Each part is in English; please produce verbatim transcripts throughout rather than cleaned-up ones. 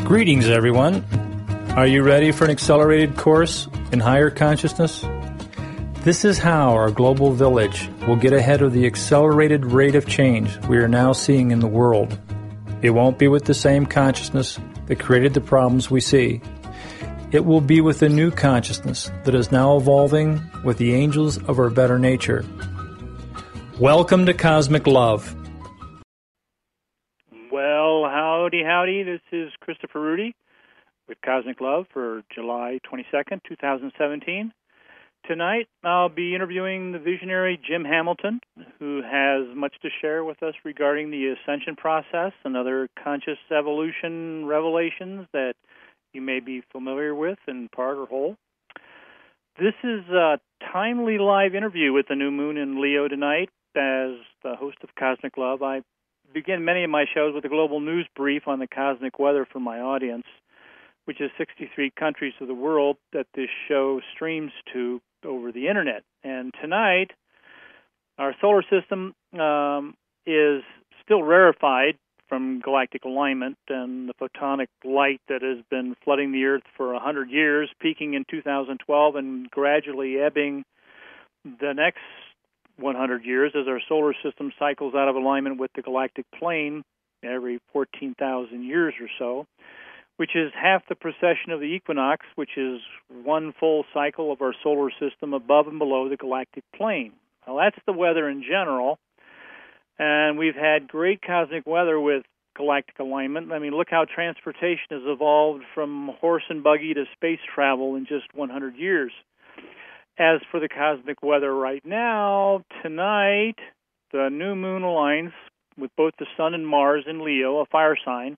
Greetings, everyone. Are you ready for an accelerated course in higher consciousness? This is how our global village will get ahead of the accelerated rate of change we are now seeing in the world. It won't be with the same consciousness that created the problems we see. It will be with the new consciousness that is now evolving with the angels of our better nature. Welcome to Cosmic Love. Well, howdy, howdy. This is Christopher Rudy with Cosmic Love for July twenty-second, twenty seventeen. Tonight, I'll be interviewing the visionary Jim Hamilton, who has much to share with us regarding the ascension process and other conscious evolution revelations that you may be familiar with in part or whole. This is a timely live interview with the new moon in Leo tonight. As the host of Cosmic Love, I begin many of my shows with a global news brief on the cosmic weather for my audience, which is sixty-three countries of the world that this show streams to over the Internet. And tonight, our solar system um, is still rarefied from galactic alignment and the photonic light that has been flooding the Earth for one hundred years, peaking in two thousand twelve and gradually ebbing the next one hundred years as our solar system cycles out of alignment with the galactic plane every fourteen thousand years or so, which is half the precession of the equinox, which is one full cycle of our solar system above and below the galactic plane. Well, that's the weather in general, and we've had great cosmic weather with galactic alignment. I mean, look how transportation has evolved from horse and buggy to space travel in just one hundred years. As for the cosmic weather right now, tonight, the new moon aligns with both the sun and Mars in Leo, a fire sign.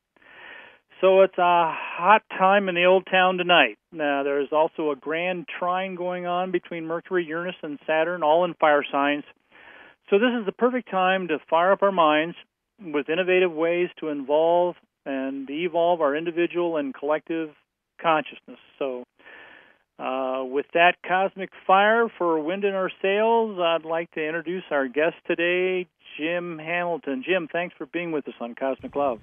So it's a hot time in the old town tonight. Now, there's also a grand trine going on between Mercury, Uranus, and Saturn, all in fire signs. So this is the perfect time to fire up our minds with innovative ways to involve and evolve our individual and collective consciousness. So uh, with that cosmic fire for wind in our sails, I'd like to introduce our guest today, Jim Hamilton. Jim, thanks for being with us on Cosmic Love.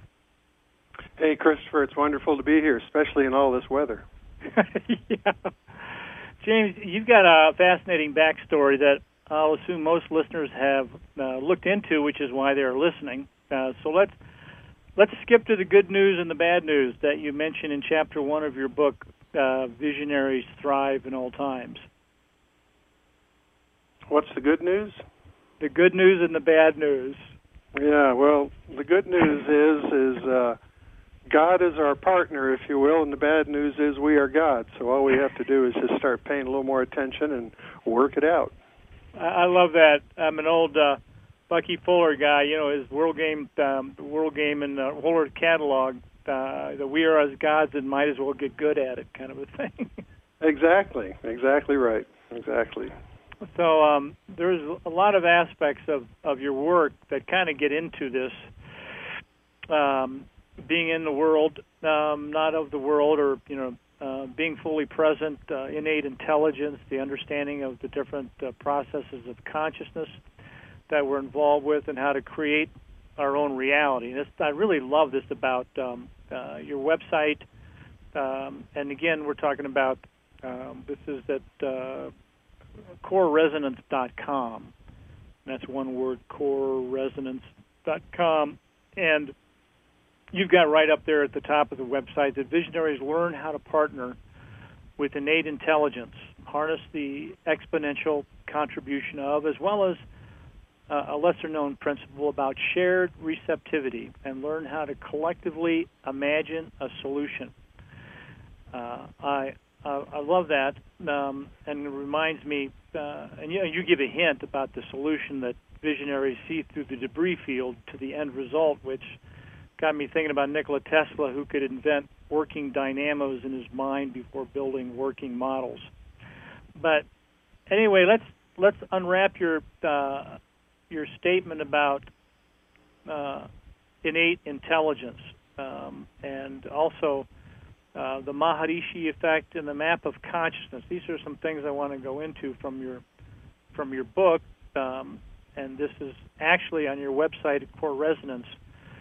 Hey, Christopher, it's wonderful to be here, especially in all this weather. Yeah. James, you've got a fascinating backstory that I'll assume most listeners have uh, looked into, which is why they're listening. Uh, so let's let's skip to the good news and the bad news that you mentioned in Chapter one of your book, uh, Visionaries Thrive in All Times. What's the good news? The good news and the bad news. Yeah, well, the good news is is uh, God is our partner, if you will, and the bad news is we are God. So all we have to do is just start paying a little more attention and work it out. I love that. I'm an old uh, Bucky Fuller guy. You know, his World Game, um, World Game and the Fuller catalog, uh, the "We are as gods and might as well get good at it" kind of a thing. Exactly. Exactly right. Exactly. So um, there's a lot of aspects of, of your work that kind of get into this. Um, being in the world, um, not of the world, or, you know, uh, being fully present, uh, innate intelligence, the understanding of the different uh, processes of consciousness that we're involved with, and how to create our own reality. This, I really love this about um, uh, your website. Um, and again, we're talking about, um, this is at uh, core resonance dot com. That's one word, core resonance dot com. And you've got right up there at the top of the website that visionaries learn how to partner with innate intelligence, harness the exponential contribution of, as well as uh, a lesser-known principle about shared receptivity, and learn how to collectively imagine a solution. Uh, I, I I love that, um, and it reminds me, uh, and you know, you give a hint about the solution that visionaries see through the debris field to the end result, which got me thinking about Nikola Tesla, who could invent working dynamos in his mind before building working models. But anyway, let's let's unwrap your uh, your statement about uh, innate intelligence, um, and also uh, the Maharishi effect and the map of consciousness. These are some things I want to go into from your from your book, um, and this is actually on your website at Core Resonance.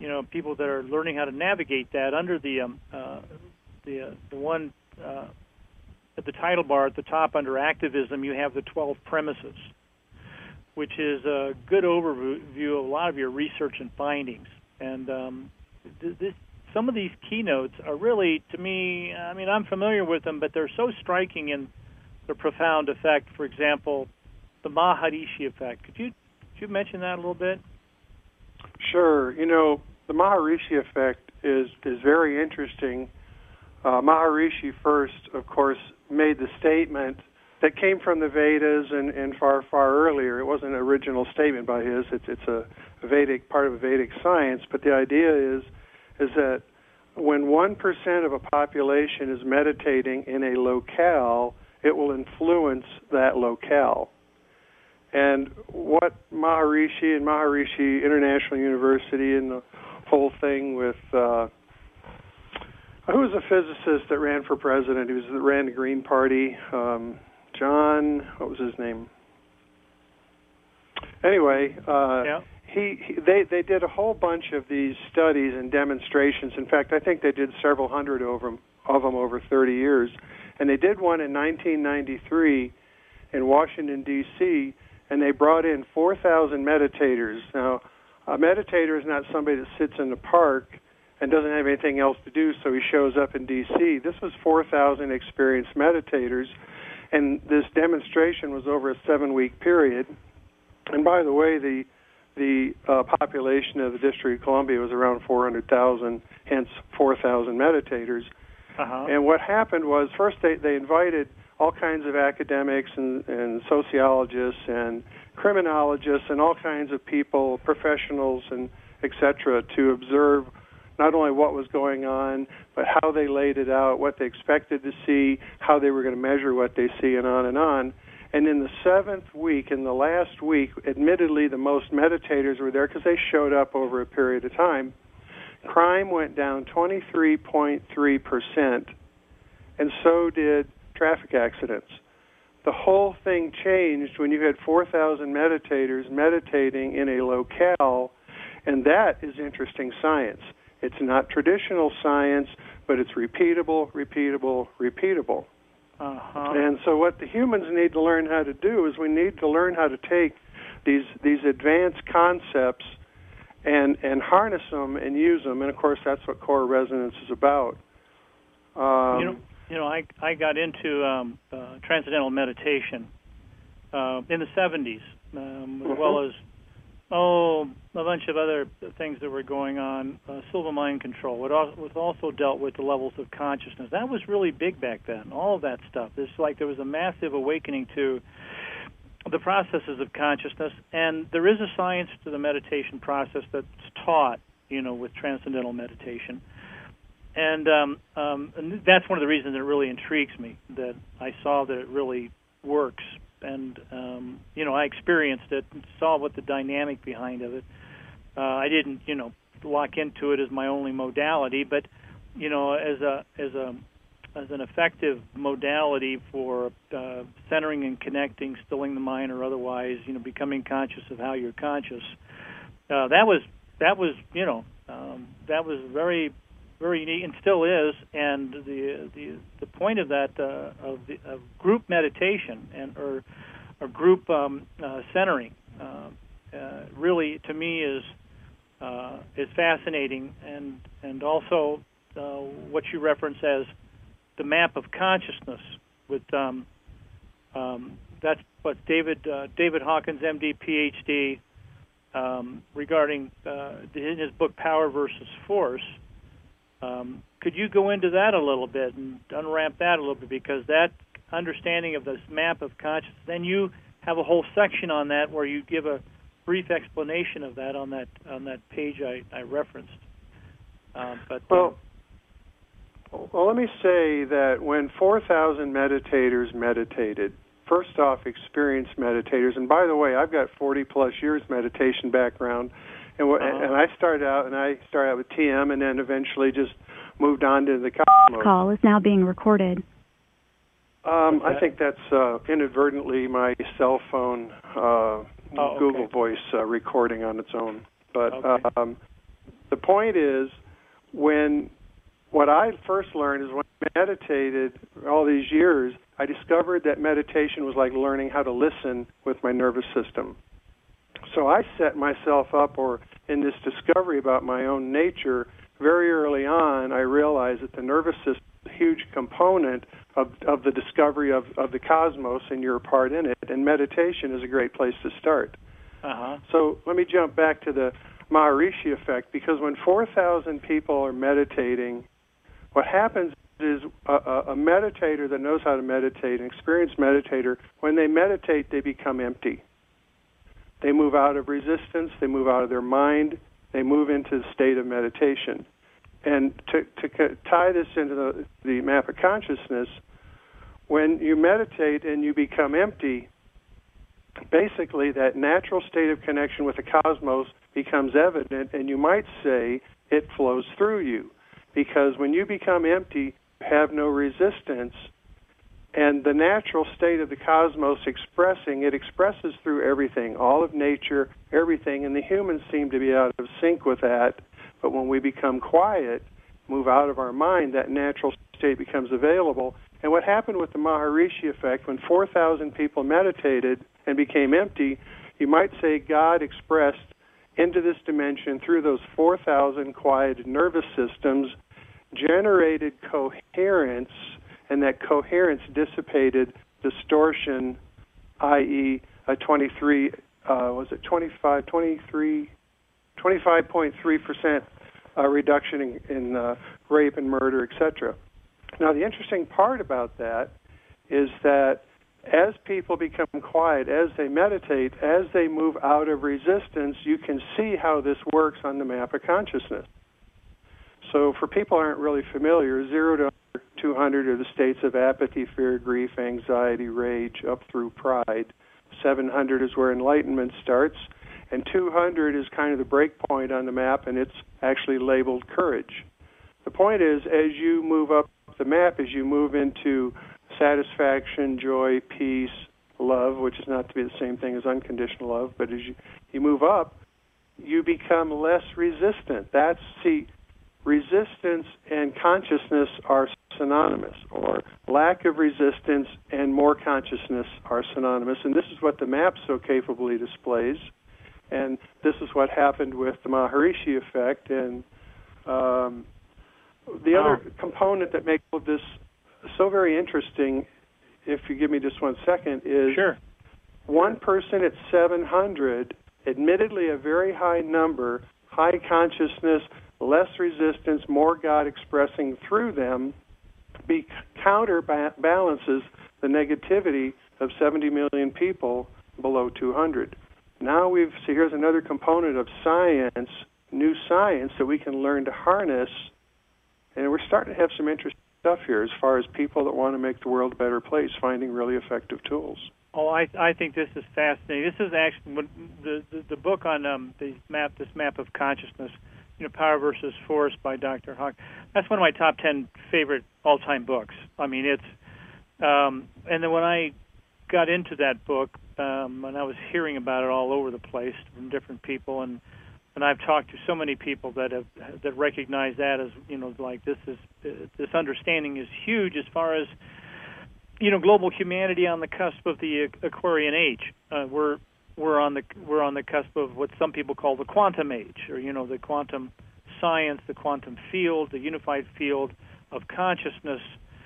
you know, people that are learning how to navigate that under the um, uh, the uh, the one uh, at the title bar at the top under activism, you have the twelve premises, which is a good overview of a lot of your research and findings. And um, th- this, some of these keynotes are really, to me, I mean, I'm familiar with them, but they're so striking in their profound effect. For example, the Maharishi effect. Could you could you mention that a little bit? Sure. You know, the Maharishi effect is, is very interesting. Uh, Maharishi first, of course, made the statement that came from the Vedas and, and far, far earlier. It wasn't an original statement by his. It's, it's a Vedic, part of Vedic science. But the idea is, is that when one percent of a population is meditating in a locale, it will influence that locale. And what Maharishi and Maharishi International University and the whole thing with, uh, who was a physicist that ran for president? He was that ran the Green Party. Um, John, what was his name? Anyway, uh, yeah. he, he they they did a whole bunch of these studies and demonstrations. In fact, I think they did several hundred over them, of them over thirty years. And they did one in nineteen ninety-three in Washington, D C, and they brought in four thousand meditators. Now, a meditator is not somebody that sits in the park and doesn't have anything else to do, so he shows up in D C. This was four thousand experienced meditators, and this demonstration was over a seven-week period. And by the way, the the uh, population of the District of Columbia was around four hundred thousand, hence four thousand meditators. Uh-huh. And what happened was, first they, they invited all kinds of academics and, and sociologists and criminologists and all kinds of people, professionals and et cetera, to observe not only what was going on, but how they laid it out, what they expected to see, how they were going to measure what they see, and on and on. And in the seventh week, in the last week, admittedly the most meditators were there because they showed up over a period of time, crime went down twenty-three point three percent, and so did traffic accidents. The whole thing changed when you had four thousand meditators meditating in a locale, and that is interesting science. It's not traditional science, but it's repeatable, repeatable, repeatable. Uh-huh. And so what the humans need to learn how to do is we need to learn how to take these these advanced concepts and and harness them and use them. And, of course, that's what core resonance is about. Um, you know, you know, I I got into um, uh, transcendental meditation uh, in the seventies, um, as mm-hmm. well as oh a bunch of other things that were going on. Uh, Silva mind control. It was also dealt with the levels of consciousness. That was really big back then. All of that stuff. It's like there was a massive awakening to the processes of consciousness, and there is a science to the meditation process that's taught, you know, with transcendental meditation. And, um, um, and that's one of the reasons that it really intrigues me, that I saw that it really works. And, um, you know, I experienced it and saw what the dynamic behind of it. Uh, I didn't, you know, lock into it as my only modality, but, you know, as a as a as an effective modality for uh, centering and connecting, stilling the mind, or otherwise, you know, becoming conscious of how you're conscious. Uh, that was that was, you know, um, that was very, very unique, and still is. And the the the point of that uh, of, the, of group meditation and or or group um, uh, centering uh, uh, really, to me, is uh, is fascinating, and and also uh, what you reference as the map of consciousness. With um, um, that's what David uh, David Hawkins, M D, P H D, um, regarding uh, in his book Power versus Force. Um, could you go into that a little bit and unwrap that a little bit, because that understanding of this map of consciousness, then you have a whole section on that where you give a brief explanation of that on that on that page I, I referenced. Uh, but well. Uh, Well, let me say that when four thousand meditators meditated, first off, experienced meditators, and by the way, I've got forty plus years meditation background, and uh-huh. and I started out and I started out with T M, and then eventually just moved on to the Cosmos. Call is now being recorded. Um, I think that's uh, inadvertently my cell phone uh, oh, Google okay. Voice uh, recording on its own, but. Okay. Um, The point is, when what I first learned is when I meditated all these years, I discovered that meditation was like learning how to listen with my nervous system. So I set myself up, or in this discovery about my own nature, very early on, I realized that the nervous system is a huge component of, of the discovery of, of the cosmos, and you're a part in it, and meditation is a great place to start. Uh-huh. So let me jump back to the Maharishi effect, because when four thousand people are meditating, what happens is a, a meditator that knows how to meditate, an experienced meditator, when they meditate, they become empty. They move out of resistance, they move out of their mind, they move into the state of meditation. And to, to tie this into the, the map of consciousness, when you meditate and you become empty, basically that natural state of connection with the cosmos becomes evident, and you might say it flows through you. Because when you become empty, you have no resistance, and the natural state of the cosmos expressing, it expresses through everything, all of nature, everything, and the humans seem to be out of sync with that. But when we become quiet, move out of our mind, that natural state becomes available. And what happened with the Maharishi effect, when four thousand people meditated and became empty, you might say God expressed into this dimension through those four thousand quieted nervous systems, generated coherence, and that coherence dissipated distortion, that is, a twenty-three, uh, was it twenty-five, twenty-three, twenty-five point three percent uh, reduction in, in uh, rape and murder, et cetera. Now, the interesting part about that is that as people become quiet, as they meditate, as they move out of resistance, you can see how this works on the map of consciousness. So for people who aren't really familiar, zero to two hundred are the states of apathy, fear, grief, anxiety, rage, up through pride. seven hundred is where enlightenment starts, and two hundred is kind of the break point on the map, and it's actually labeled courage. The point is, as you move up the map, as you move into satisfaction, joy, peace, love, which is not to be the same thing as unconditional love, but as you, you move up, you become less resistant. That's, see, resistance and consciousness are synonymous, or lack of resistance and more consciousness are synonymous, and this is what the map so capably displays, and this is what happened with the Maharishi effect, and um, the wow. other component that makes this so very interesting, if you give me just one second, is sure. one person at seven hundred, admittedly a very high number, high consciousness, less resistance, more God expressing through them, be counterbalances the negativity of seventy million people below two hundred. Now we've, so here's another component of science, new science that we can learn to harness, and we're starting to have some interesting stuff here as far as people that want to make the world a better place, finding really effective tools. Oh, I I think this is fascinating. This is actually the the, the book on um, the map, this map of consciousness, you know, Power versus Force by Doctor Hawk. That's one of my top ten favorite all-time books. I mean, it's um, and then when I got into that book, um, and I was hearing about it all over the place from different people, and and I've talked to so many people that have that recognize that as, you know, like this is uh, this understanding is huge as far as, you know, global humanity on the cusp of the Aquarian age. Uh, we're we're on the we're on the cusp of what some people call the quantum age, or, you know, the quantum science, the quantum field, the unified field of consciousness,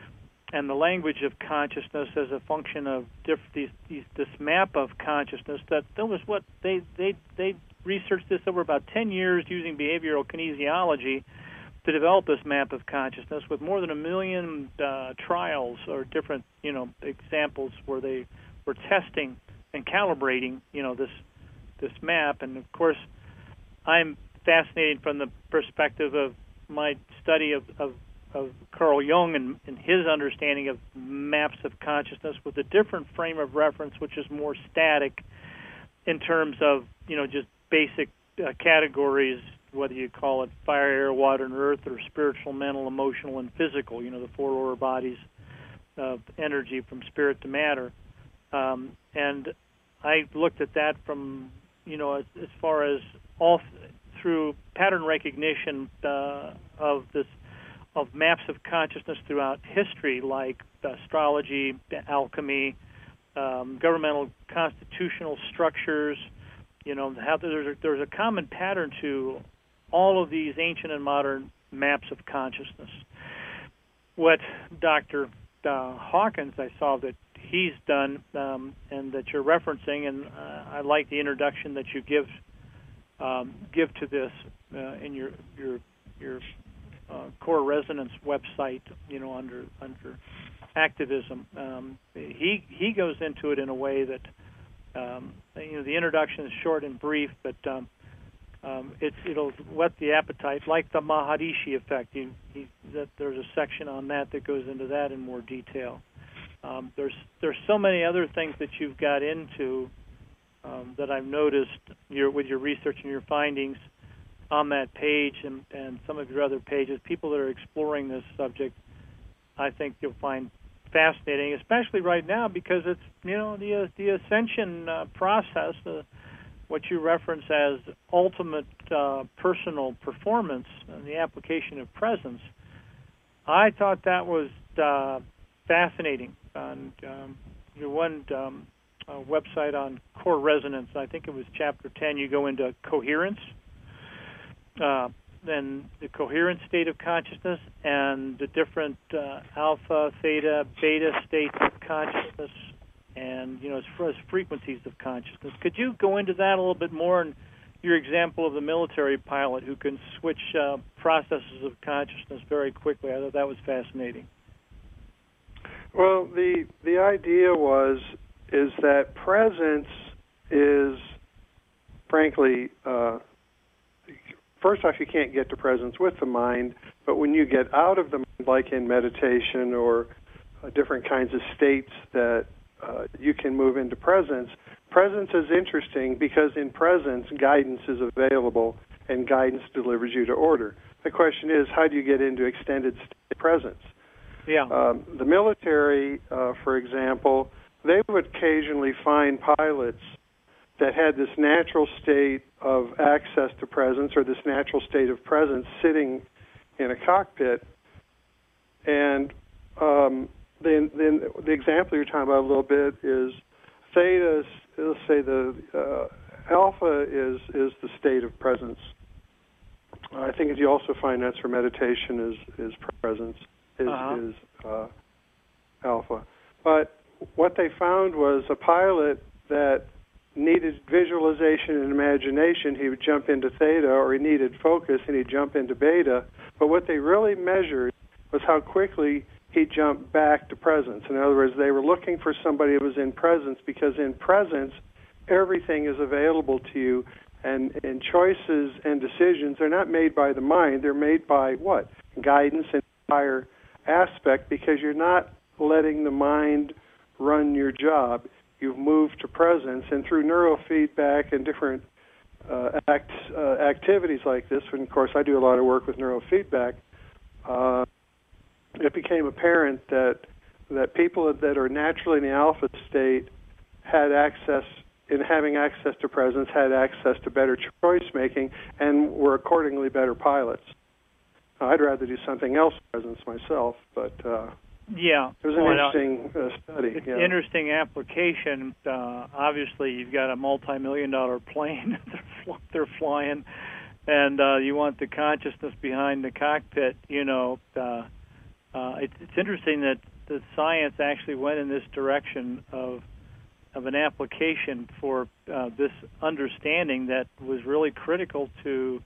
and the language of consciousness as a function of diff- these, these, this map of consciousness. That that was what they they they researched this over about ten years using behavioral kinesiology to develop this map of consciousness, with more than a million uh, trials or different, you know, examples where they were testing and calibrating, you know, this this map. And of course, I'm fascinated from the perspective of my study of, of, of Carl Jung and, and his understanding of maps of consciousness with a different frame of reference, which is more static in terms of, you know, just basic uh, categories, whether you call it fire, air, water, and earth, or spiritual, mental, emotional, and physical, you know, the four lower bodies of energy from spirit to matter. Um, and I looked at that from, you know, as, as far as all through pattern recognition uh, of this of maps of consciousness throughout history, like astrology, alchemy, um, governmental constitutional structures. You know, how there's a, there's a common pattern to all of these ancient and modern maps of consciousness. What Doctor Uh, Hawkins, I saw that he's done um, and that you're referencing, and uh, I like the introduction that you give um, give to this uh, in your your your uh, Core Resonance website. You know, under under activism, um, he he goes into it in a way that um, you know the introduction is short and brief, but um, um, it, it'll whet the appetite, like the Maharishi effect. He, he, that there's a section on that that goes into that in more detail. Um, there's there's so many other things that you've got into um, that I've noticed your, with your research and your findings on that page and, and some of your other pages. People that are exploring this subject, I think you'll find fascinating, especially right now because it's you know the the ascension uh, process, uh, what you reference as ultimate uh, personal performance and the application of presence. I thought that was uh, fascinating. On um, your one um, uh, website on Core Resonance, I think it was chapter ten, you go into coherence, uh, then the coherent state of consciousness and the different uh, alpha, theta, beta states of consciousness, and you know as far as frequencies of consciousness. Could you go into that a little bit more? And your example of the military pilot who can switch uh, processes of consciousness very quickly, I thought that was fascinating. Well, the the idea was is that presence is, frankly, uh, first off, you can't get to presence with the mind, but when you get out of the mind, like in meditation or uh, different kinds of states that uh, you can move into presence, presence is interesting because in presence, guidance is available and guidance delivers you to order. The question is, how do you get into extended state of presence? Yeah. Um, the military, uh, for example, they would occasionally find pilots that had this natural state of access to presence or this natural state of presence sitting in a cockpit. And um, then, then the example you're talking about a little bit is theta, let's say the uh, alpha is, is the state of presence. I think you also find that's for meditation is, is presence. Is, uh-huh. is uh, alpha. But what they found was a pilot that needed visualization and imagination, he would jump into theta, or he needed focus and he'd jump into beta. But what they really measured was how quickly he jumped back to presence. In other words, they were looking for somebody who was in presence because in presence, everything is available to you, and, and choices and decisions are not made by the mind, they're made by what? Guidance and higher aspect, because you're not letting the mind run your job. You've moved to presence, and through neurofeedback and different uh, act, uh, activities like this, and of course I do a lot of work with neurofeedback, uh, it became apparent that that people that are naturally in the alpha state had access, in having access to presence, had access to better choice making, and were accordingly better pilots. I'd rather do something else in presence myself, but uh, yeah, it was an well, interesting uh, study. It's yeah. interesting application. Uh, obviously, you've got a multi-million dollar plane they're flying, and uh, you want the consciousness behind the cockpit. You know, uh, uh, it, it's interesting that the science actually went in this direction of of an application for uh, this understanding that was really critical to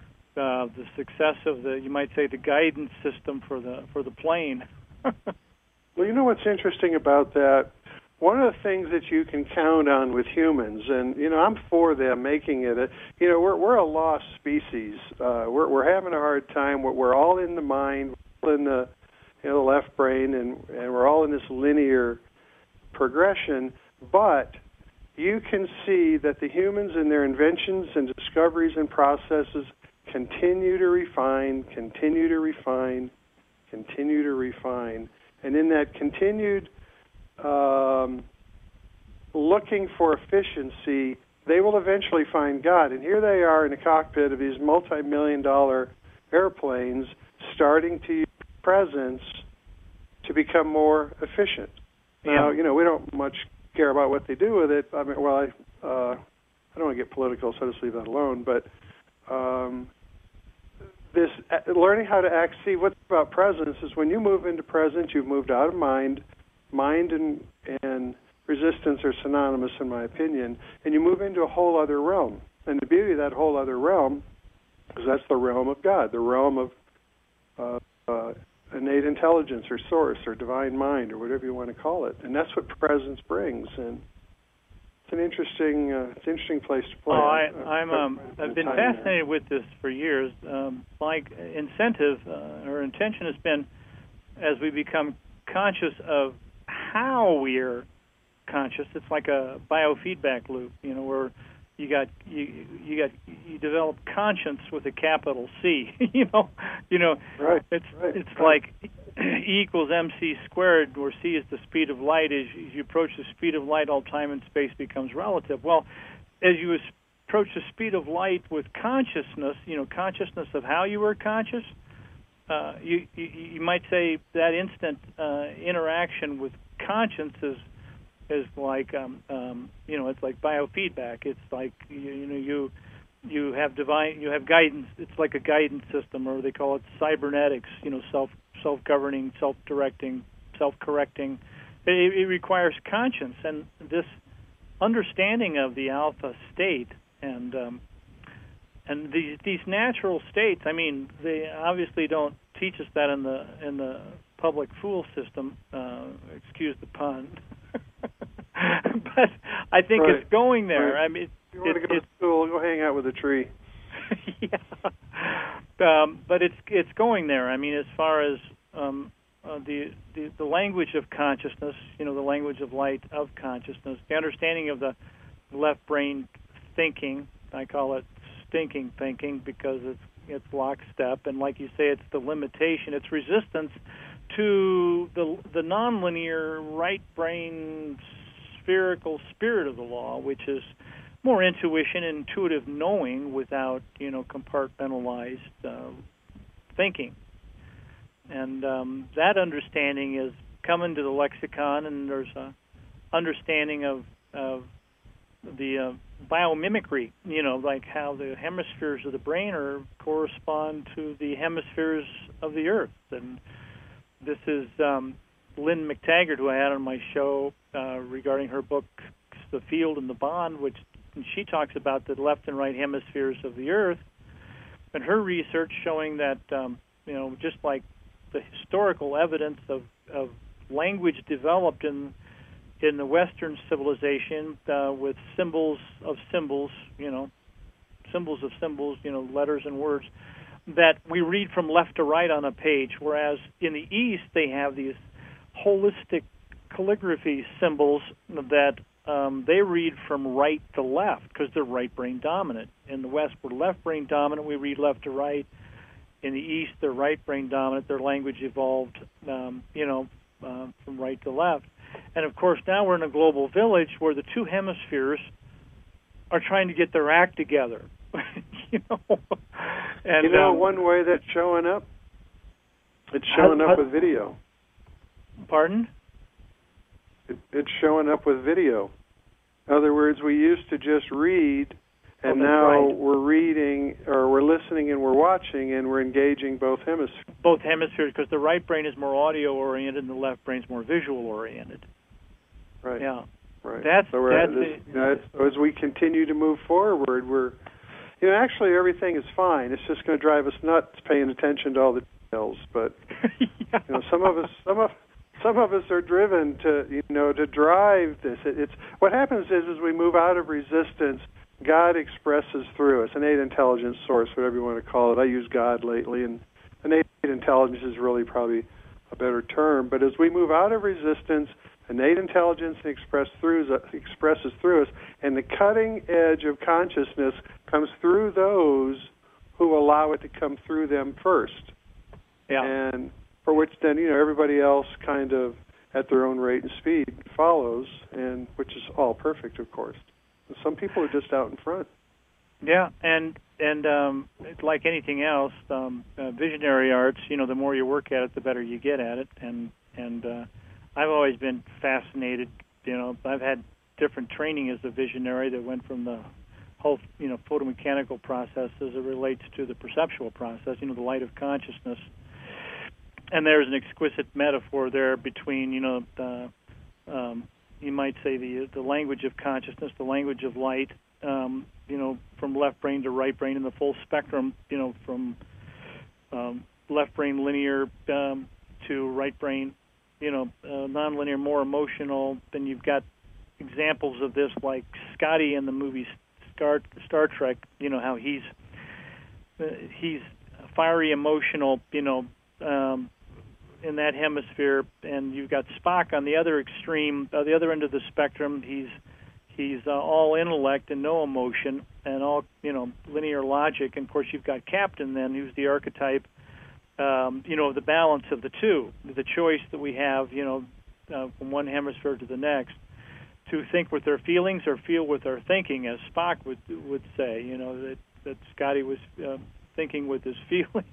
Uh, the success of the, you might say, the guidance system for the for the plane. Well, you know what's interesting about that? One of the things that you can count on with humans, and you know, I'm for them making it. A, you know, we're we're a lost species. Uh, we're we're having a hard time. We're, we're all in the mind, we're all in the you know the left brain, and and we're all in this linear progression. But you can see that the humans and their inventions and discoveries and processes continue to refine, continue to refine, continue to refine. And in that continued um, looking for efficiency, they will eventually find God. And here they are in a cockpit of these multi-million dollar airplanes starting to use presence to become more efficient. Yeah. Now, you know, we don't much care about what they do with it. I mean, well, I, uh, I don't want to get political, so I'll just leave that alone. But um, this uh, learning how to act, see, what's about presence is when you move into presence, you've moved out of mind. Mind and and resistance are synonymous, in my opinion, and you move into a whole other realm. And the beauty of that whole other realm is that's the realm of God, the realm of uh, uh, innate intelligence or source or divine mind or whatever you want to call it. And that's what presence brings. And it's an interesting, uh, it's an interesting place to play. Oh, I, uh, I'm, um, I've been fascinated there. with this for years. Um, my incentive uh, or intention has been, as we become conscious of how we are conscious, it's like a biofeedback loop, you know, where you got you you got you develop conscience with a capital C, you know, you know, right, it's right, it's right. like E equals mc squared, where c is the speed of light. As you approach the speed of light, all time and space becomes relative. Well, as you approach the speed of light with consciousness, you know, consciousness of how you were conscious, uh, you, you you might say that instant uh, interaction with conscience is is like um, um, you know, it's like biofeedback. It's like you, you know you you have divine you have guidance. It's like a guidance system, or they call it cybernetics. You know, self self governing, self directing, self correcting. It, it requires conscience, and this understanding of the alpha state and um, and these these natural states. I mean, they obviously don't teach us that in the in the public fool system. Uh, excuse the pun. But I think right. it's going there. Right. I mean, if you want it, to go it, to school, go hang out with a tree. yeah. Um, but it's it's going there. I mean, as far as um, uh, the, the the language of consciousness, you know, the language of light of consciousness, the understanding of the left brain thinking. I call it stinking thinking because it's it's lockstep, and like you say, it's the limitation, it's resistance to the the nonlinear right brain spherical spirit of the law, which is more intuition, intuitive knowing without, you know, compartmentalized uh, thinking. And um, that understanding is coming to the lexicon, and there's a understanding of, of the uh, biomimicry, you know, like how the hemispheres of the brain are correspond to the hemispheres of the earth. And this is um, Lynn McTaggart, who I had on my show uh, regarding her book, The Field and the Bond, which she talks about the left and right hemispheres of the earth, and her research showing that, um, you know, just like the historical evidence of, of language developed in in the Western civilization uh, with symbols of symbols, you know, symbols of symbols, you know, letters and words, that we read from left to right on a page, whereas in the East they have these holistic calligraphy symbols that um, they read from right to left because they're right brain dominant. In the West, we're left brain dominant. We read left to right. In the East, they're right brain dominant. Their language evolved, um, you know, uh, from right to left. And of course, now we're in a global village where the two hemispheres are trying to get their act together. you know, and, you know um, one way that's showing up. It's showing how, up how, with video. Pardon? It, it's showing up with video. In other words, we used to just read, and oh, now right. we're reading, or we're listening and we're watching, and we're engaging both hemispheres. Both hemispheres, because the right brain is more audio-oriented and the left brain is more visual-oriented. Right. Yeah. Right. That's, so that's this, it. You know, as we continue to move forward, we're, you know, actually everything is fine. It's just going to drive us nuts paying attention to all the details. But yeah. you know, some of us, some of some of us are driven to, you know, to drive this. It, it's what happens is, as we move out of resistance, God expresses through us, innate intelligence source, whatever you want to call it. I use God lately, and innate intelligence is really probably a better term. But as we move out of resistance, innate intelligence express through, expresses through us, and the cutting edge of consciousness comes through those who allow it to come through them first. Yeah. And for which then, you know, everybody else kind of at their own rate and speed follows, and which is all perfect, of course. Some people are just out in front. Yeah, and and um, it's like anything else, um, uh, visionary arts. You know, the more you work at it, the better you get at it. And and uh, I've always been fascinated. You know, I've had different training as a visionary that went from the whole, you know, photomechanical process as it relates to the perceptual process. You know, the light of consciousness. And there's an exquisite metaphor there between, you know, the, um, you might say the the language of consciousness, the language of light. Um, you know, from left brain to right brain in the full spectrum, you know, from um, left brain linear um, to right brain, you know, uh, nonlinear, more emotional. Then you've got examples of this like Scotty in the movie Star, Star Trek, you know, how he's uh, he's fiery, emotional, you know, um, in that hemisphere. And you've got Spock on the other extreme, uh, the other end of the spectrum. He's He's uh, all intellect and no emotion and all, you know, linear logic. And, of course, you've got Captain then, who's the archetype, um, you know, the balance of the two, the choice that we have, you know, uh, from one hemisphere to the next, to think with their feelings or feel with their thinking, as Spock would would say, you know, that, that Scotty was uh, thinking with his feelings.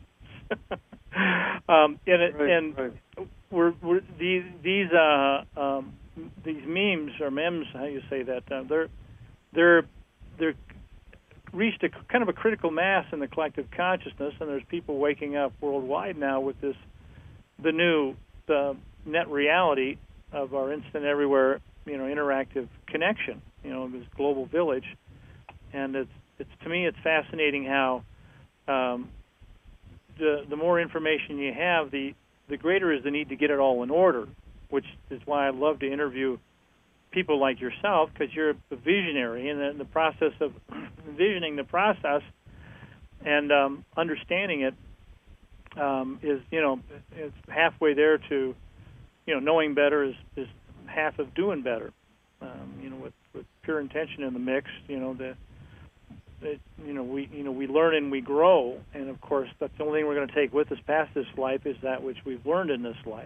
um, and it, right, and right. we're, we're these, these uh, um, these memes or memes, how you say that, uh, they're they're they're reached a kind of a critical mass in the collective consciousness, and there's people waking up worldwide now with this the new the net reality of our instant everywhere, you know, interactive connection, you know, this global village. And it's it's to me it's fascinating how um, the the more information you have, the the greater is the need to get it all in order, which is why I love to interview people like yourself, because you're a visionary, and in the process of envisioning the process and um, understanding it um, is, you know, it's halfway there to, you know, knowing better is, is half of doing better. Um, you know, with, with pure intention in the mix, you know, the, the you know we you know we learn and we grow, and of course that's the only thing we're going to take with us past this life is that which we've learned in this life.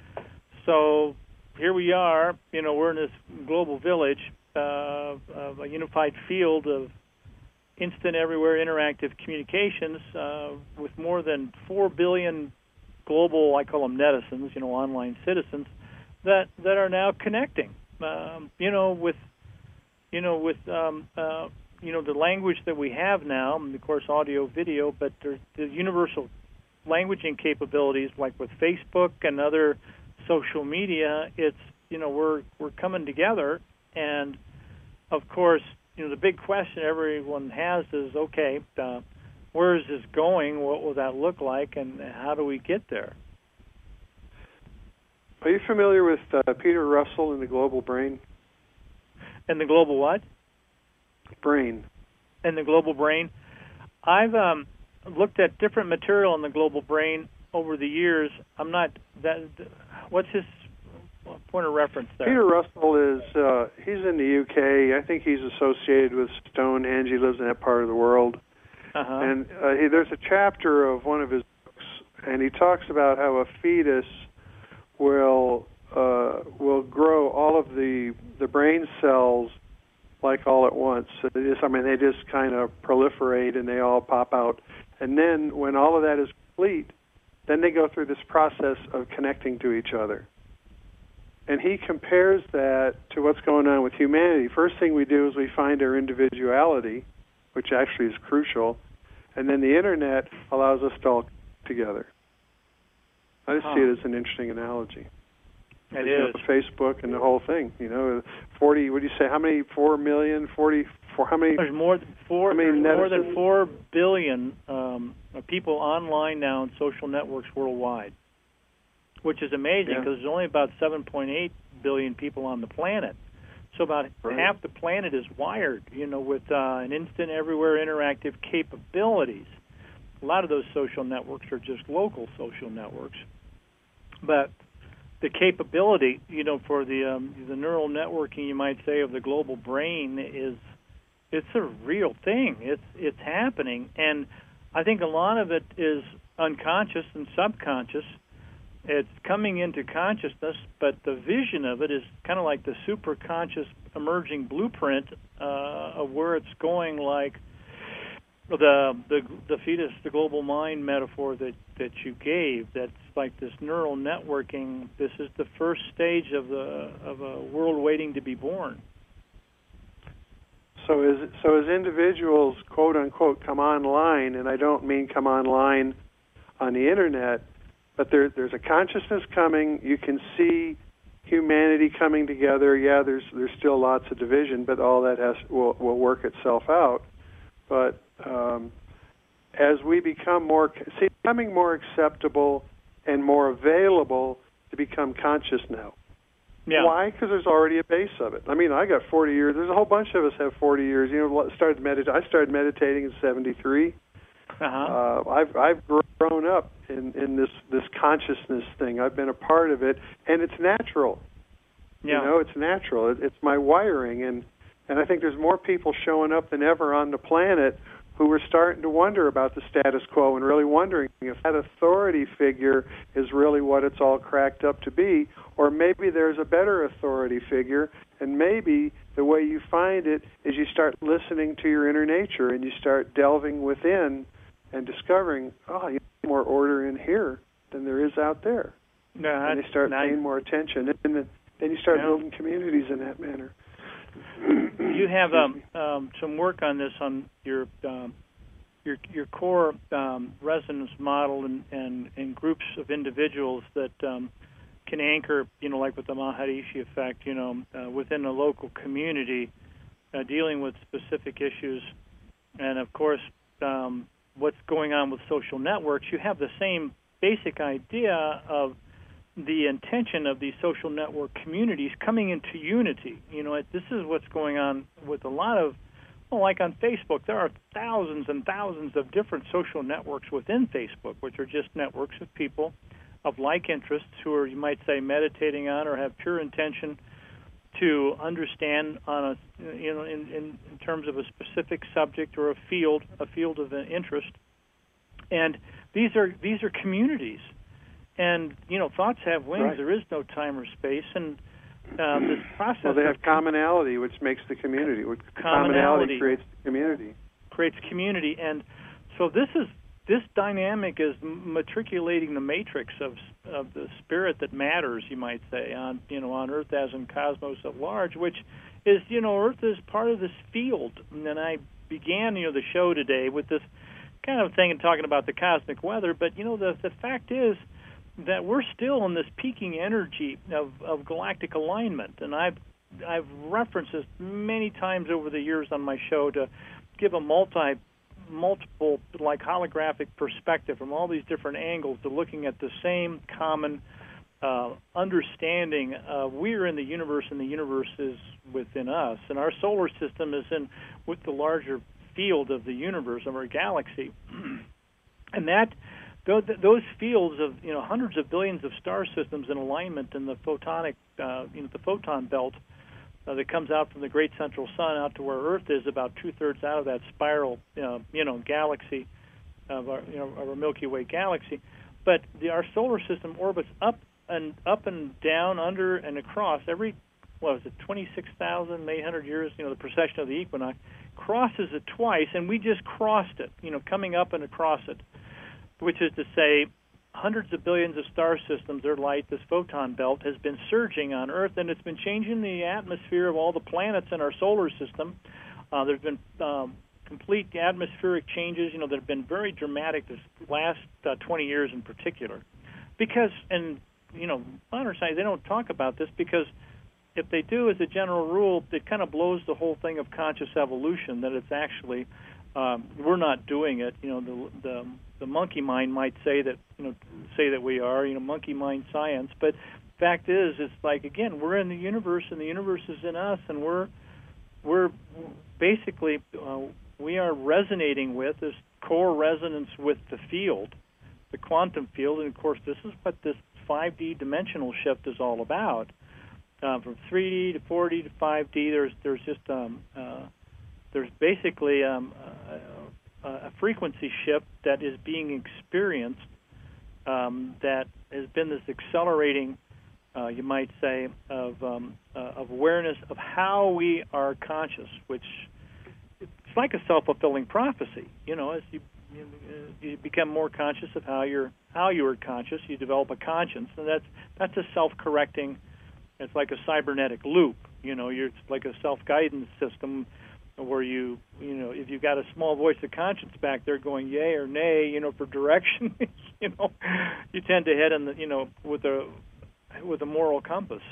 So here we are, you know, we're in this global village, uh, of a unified field of instant, everywhere, interactive communications uh, with more than four billion global, I call them netizens, you know, online citizens, that, that are now connecting, um, you know, with, you know, with, um, uh, you know, the language that we have now, and of course, audio, video, but there's the universal languaging capabilities, like with Facebook and other social media. It's, you know, we're we're coming together, and of course, you know, the big question everyone has is, okay, uh, where is this going? What will that look like, and how do we get there? Are you familiar with uh, Peter Russell and the global brain? And the global what? Brain. And the global brain. I've um, looked at different material in the global brain over the years. I'm not that. What's his point of reference there? Peter Russell is uh, he's in the U K. I think he's associated with Stonehenge. He lives in that part of the world. Uh-huh. And uh, he, there's a chapter of one of his books, and he talks about how a fetus will uh, will grow all of the the brain cells like all at once. So they just, I mean, they just kind of proliferate and they all pop out. And then when all of that is complete, then they go through this process of connecting to each other. And he compares that to what's going on with humanity. First thing we do is we find our individuality, which actually is crucial, and then the Internet allows us to all come together. I just huh. see it as an interesting analogy. It you is. know, Facebook and the whole thing. You know, forty. What do you say? How many? Four million? Forty? Four? How many? There's more than four. I mean, there's more than four billion um, people online now in social networks worldwide, which is amazing because yeah. there's only about seven point eight billion people on the planet. So about right. half the planet is wired, you know, with uh, an instant, everywhere, interactive capabilities. A lot of those social networks are just local social networks, but the capability, you know, for the um, the neural networking, you might say, of the global brain is it's a real thing. It's it's happening, and I think a lot of it is unconscious and subconscious. It's coming into consciousness, but the vision of it is kind of like the superconscious emerging blueprint uh, of where it's going, like the the the fetus, the global mind metaphor that, that you gave. That's like this neural networking. This is the first stage of the of a world waiting to be born. So as so as individuals, quote unquote, come online, and I don't mean come online on the internet, but there there's a consciousness coming. You can see humanity coming together. Yeah, there's there's still lots of division, but all that has will will work itself out. But um, as we become more, see, becoming more acceptable and more available to become conscious now. Yeah. Why? Because there's already a base of it. I mean, I got forty years. There's a whole bunch of us have forty years. You know, started medit- I started meditating in seventy-three. Uh-huh. Uh, I've I've grown up in, in this, this consciousness thing. I've been a part of it, and it's natural. Yeah. You know, it's natural. It, it's my wiring, and and I think there's more people showing up than ever on the planet who are starting to wonder about the status quo and really wondering if that authority figure is really what it's all cracked up to be, or maybe there's a better authority figure, and maybe the way you find it is you start listening to your inner nature and you start delving within and discovering, oh, you have more order in here than there is out there. No, and they start not, paying more attention, and then, then you start yeah. building communities in that manner. You have um, um, some work on this on your um, your your core um, resonance model and, and, and groups of individuals that um, can anchor, you know, like with the Maharishi effect, you know, uh, within a local community, uh, dealing with specific issues, and of course, um, what's going on with social networks. You have the same basic idea of the intention of these social network communities coming into unity. You know, this is what's going on with a lot of, well, like on Facebook, there are thousands and thousands of different social networks within Facebook, which are just networks of people of like interests who are, you might say, meditating on or have pure intention to understand on a, you know, in, in, in terms of a specific subject or a field, a field of interest. And these are these are communities. And, you know, thoughts have wings. Right. There is no time or space. And um, this process... Well, they have of, commonality, which makes the community. Commonality, commonality creates the community. Creates community. And so this is this dynamic is matriculating the matrix of of the spirit that matters, you might say, on, you know, on Earth as in cosmos at large, which is, you know, Earth is part of this field. And I began, you know, the show today with this kind of thing and talking about the cosmic weather. But, you know, the the fact is that we're still in this peaking energy of, of galactic alignment, and I've I've referenced this many times over the years on my show to give a multi multiple like holographic perspective from all these different angles to looking at the same common uh, understanding. Uh, we're in the universe, and the universe is within us, and our solar system is in with the larger field of the universe of our galaxy, and that. Those fields of, you know, hundreds of billions of star systems in alignment in the photonic, uh, you know, the photon belt uh, that comes out from the great central sun out to where Earth is, about two thirds out of that spiral, uh, you know, galaxy of our, you know, of our Milky Way galaxy. But the, our solar system orbits up and up and down, under and across every, what was it, twenty-six thousand eight hundred years. You know, the precession of the equinox crosses it twice, and we just crossed it. You know, coming up and across it. Which is to say, hundreds of billions of star systems, their light, this photon belt, has been surging on Earth, and it's been changing the atmosphere of all the planets in our solar system. Uh, there's been um, complete atmospheric changes, you know, that have been very dramatic this last uh, twenty years in particular. Because, and, you know, modern science, they don't talk about this because if they do, as a general rule, it kind of blows the whole thing of conscious evolution, that it's actually, um, we're not doing it. You know, the, the The monkey mind might say that, you know, say that we are, you know, monkey mind science. But fact is, it's like, again, we're in the universe, and the universe is in us, and we're we're basically uh, we are resonating with this core resonance with the field, the quantum field, and of course, this is what this five D dimensional shift is all about. Uh, from three D to four D to five D, there's there's just um, uh, there's basically um, uh, a frequency shift that is being experienced um, that has been this accelerating uh, you might say, of um, uh, of awareness of how we are conscious, which it's like a self-fulfilling prophecy. You know, as you you, you become more conscious of how you're how you are conscious, you develop a conscience, and that's that's a self-correcting. It's like a cybernetic loop. You know, you're it's like a self-guidance system where you, you know, if you've got a small voice of conscience back there going yay or nay, you know, for direction, you know, you tend to head in the, you know, with a with a moral compass.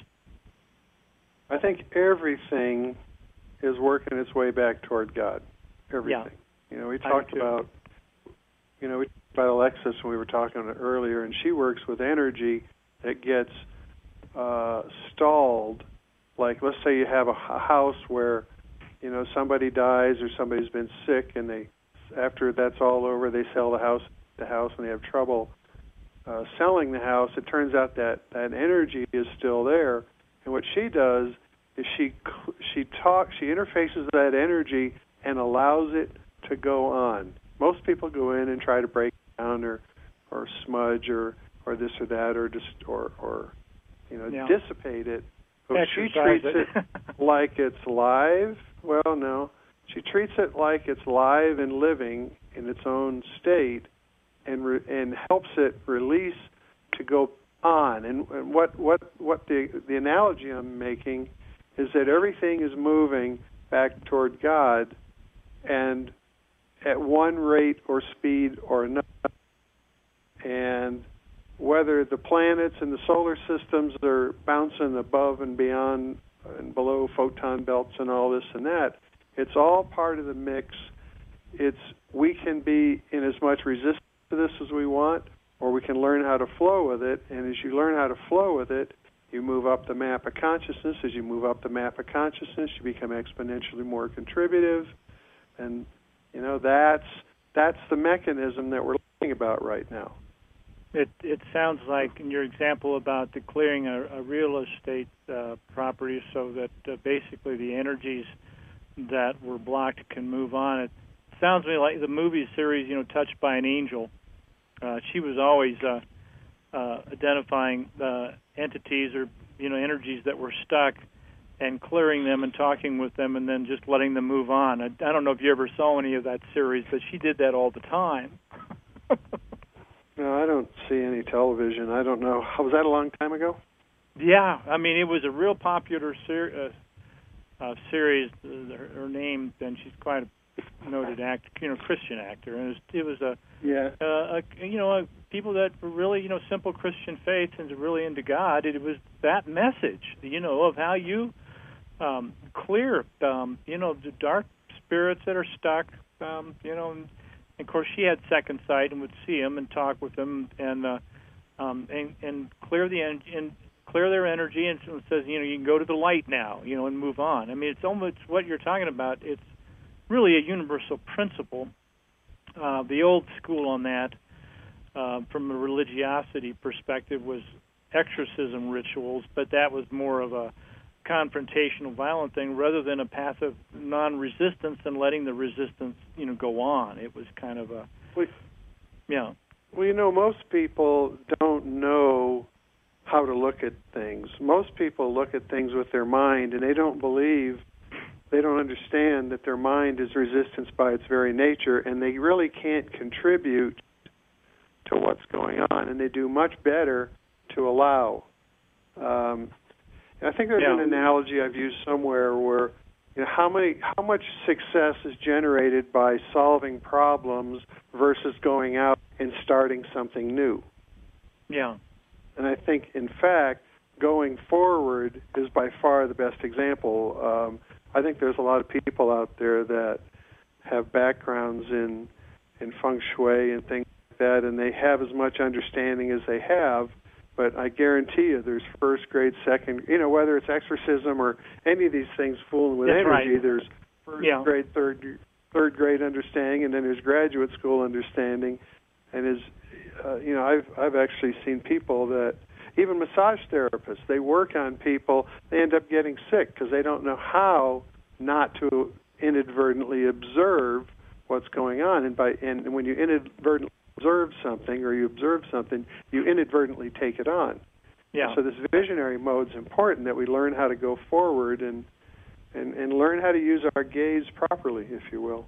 I think everything is working its way back toward God. Everything. Yeah. You know, we talked about, you know, we talked about Alexis when we were talking earlier, and she works with energy that gets uh, stalled. Like, let's say you have a house where, you know, somebody dies or somebody's been sick, and they, after that's all over, they sell the house, the house, and they have trouble uh, selling the house. It turns out that that energy is still there, and what she does is she she talks, she interfaces that energy and allows it to go on. Most people go in and try to break it down or or smudge or or this or that or just or or you know yeah. dissipate it. But she Exercise treats it, it like it's live. Well, no, she treats it like it's live and living in its own state, and re- and helps it release to go on. And, and what what what the the analogy I'm making is that everything is moving back toward God, and at one rate or speed or another. And whether the planets and the solar systems are bouncing above and beyond and below photon belts and all this and that, it's all part of the mix. It's we can be in as much resistance to this as we want, or we can learn how to flow with it. And as you learn how to flow with it, you move up the map of consciousness. As you move up the map of consciousness, you become exponentially more contributive. And, you know, that's that's the mechanism that we're learning about right now. It it sounds like in your example about the clearing a, a real estate uh, property so that uh, basically the energies that were blocked can move on. It sounds to me like the movie series, you know, Touched by an Angel. Uh, she was always uh, uh, identifying uh, entities or, you know, energies that were stuck and clearing them and talking with them and then just letting them move on. I, I don't know if you ever saw any of that series, but she did that all the time. No, I don't see any television. I don't know. Was that a long time ago? Yeah, I mean, it was a real popular ser- uh, uh, series. Her, her name, and she's quite a noted actor, you know, Christian actor. And it was, it was a, yeah, uh, a, you know, a, people that were really, you know, simple Christian faith and really into God. It was that message, you know, of how you um, clear, um, you know, the dark spirits that are stuck, um, you know. And, of course, she had second sight and would see them and talk with them and uh, um, and, and clear the en- and clear their energy. And so it says, you know, you can go to the light now, you know, and move on. I mean, it's almost what you're talking about. It's really a universal principle. Uh, the old school on that, uh, from a religiosity perspective, was exorcism rituals, but that was more of a confrontational, violent thing rather than a passive non-resistance and letting the resistance, you know, go on. It was kind of a, well, yeah. Well, you know, most people don't know how to look at things. Most people look at things with their mind, and they don't believe, they don't understand that their mind is resistance by its very nature, and they really can't contribute to what's going on, and they do much better to allow. Um, I think there's yeah. an analogy I've used somewhere where, you know, how many, how much success is generated by solving problems versus going out and starting something new. Yeah. And I think, in fact, going forward is by far the best example. Um, I think there's a lot of people out there that have backgrounds in in feng shui and things like that, and they have as much understanding as they have. But I guarantee you there's first grade, second, you know, whether it's exorcism or any of these things fooling with That's energy, right. there's first yeah. grade, third third grade understanding, and then there's graduate school understanding. And is, uh, you know, I've I've actually seen people that, even massage therapists, they work on people, they end up getting sick because they don't know how not to inadvertently observe what's going on. And by and when you inadvertently observe something or you observe something, you inadvertently take it on. Yeah. So this visionary mode is important, that we learn how to go forward and, and, and learn how to use our gaze properly, if you will.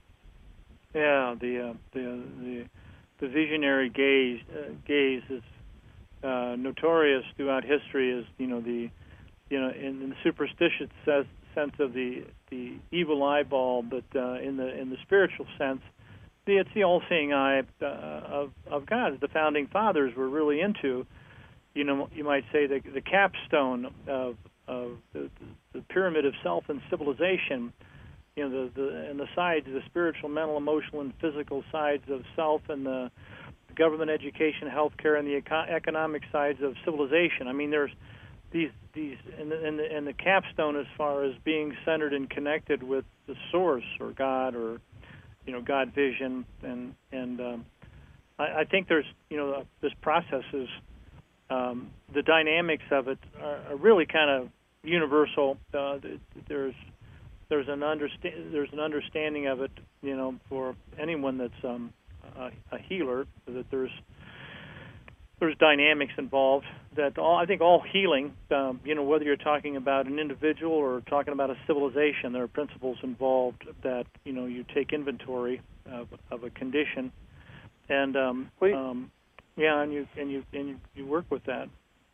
Yeah, the uh, the the the visionary gaze uh, gaze is uh, notorious throughout history as, you know, the you know in, in the superstitious sense, sense of the the evil eyeball, but uh, in the in the spiritual sense, the, it's the all-seeing eye uh, of of God. The founding fathers were really into, you know, you might say the the capstone of of the, the pyramid of self and civilization. You know, the, the and the sides, the spiritual, mental, emotional, and physical sides of self, and the government, education, healthcare, and the eco- economic sides of civilization. I mean, there's these these and the, and the and the capstone as far as being centered and connected with the source or God, or, you know, God vision, and and um, I, I think there's, you know, this process is um, the dynamics of it are, are really kind of universal. Uh, there's There's an understand there's an understanding of it, you know, for anyone that's um, a, a healer, that there's there's dynamics involved. That all I think all healing, um, you know, whether you're talking about an individual or talking about a civilization, there are principles involved that, you know, you take inventory of, of a condition, and um, um, yeah, and you and you and you, you work with that.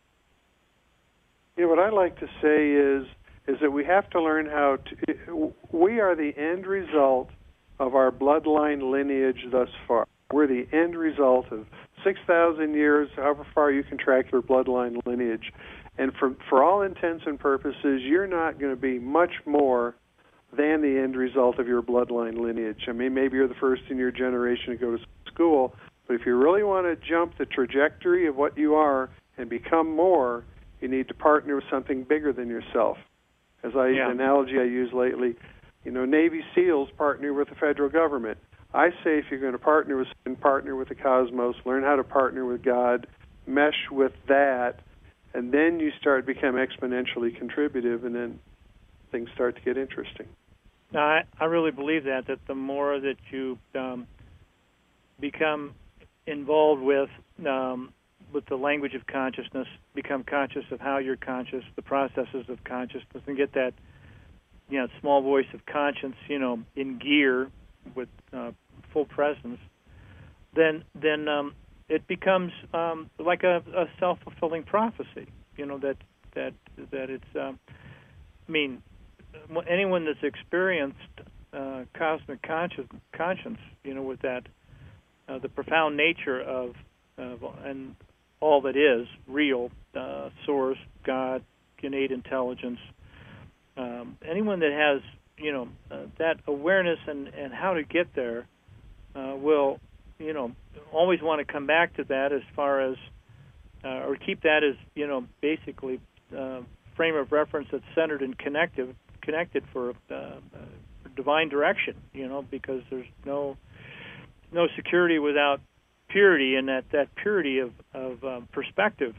Yeah, what I like to say is. is that we have to learn how to, we are the end result of our bloodline lineage thus far. We're the end result of six thousand years, however far you can track your bloodline lineage. And for, for all intents and purposes, you're not going to be much more than the end result of your bloodline lineage. I mean, maybe you're the first in your generation to go to school, but if you really want to jump the trajectory of what you are and become more, you need to partner with something bigger than yourself. As I, yeah. an analogy I use lately, you know, Navy SEALs partner with the federal government. I say if you're going to partner with someone, partner with the cosmos, learn how to partner with God, mesh with that, and then you start to become exponentially contributive, and then things start to get interesting. No, I, I really believe that, that the more that you um, become involved with um, with the language of consciousness, become conscious of how you're conscious, the processes of consciousness, and get that, you know, small voice of conscience, you know, in gear with uh, full presence, then then um, it becomes um, like a, a self-fulfilling prophecy. You know, that that that it's. Um, I mean, anyone that's experienced uh, cosmic conscious, conscience, you know, with that uh, the profound nature of of and all that is real, uh, source, God, innate intelligence. Um, anyone that has, you know, uh, that awareness and, and how to get there uh, will, you know, always want to come back to that as far as, uh, or keep that as, you know, basically uh, frame of reference that's centered and connected, connected for uh, uh, divine direction, you know, because there's no no security without purity, and that, that purity of, of um, perspective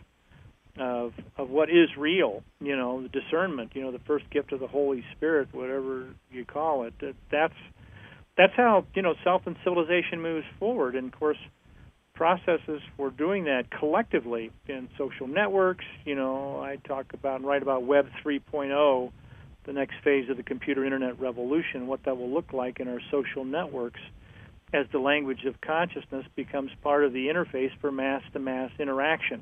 of of what is real, you know, the discernment, you know, the first gift of the Holy Spirit, whatever you call it. That, that's that's how, you know, self and civilization moves forward. And of course, processes for doing that collectively in social networks. You know, I talk about and write about Web three point oh, the next phase of the computer internet revolution, what that will look like in our social networks, as the language of consciousness becomes part of the interface for mass-to-mass interaction.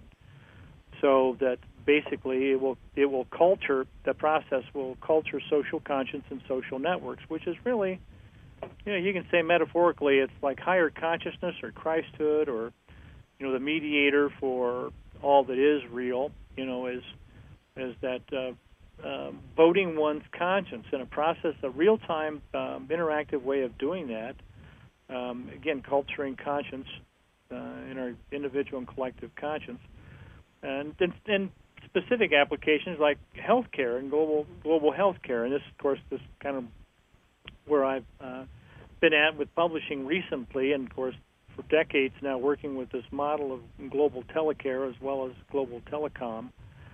So that basically it will it will culture, the process will culture social conscience and social networks, which is really, you know, you can say metaphorically it's like higher consciousness or Christhood, or, you know, the mediator for all that is real, you know, is, is that uh, uh, voting one's conscience in a process, a real-time um, interactive way of doing that. Um, again, culturing conscience uh, in our individual and collective conscience, and in specific applications like healthcare and global global healthcare. And this, of course, this kind of where I've uh, been at with publishing recently, and of course for decades now working with this model of global telecare as well as global telecom,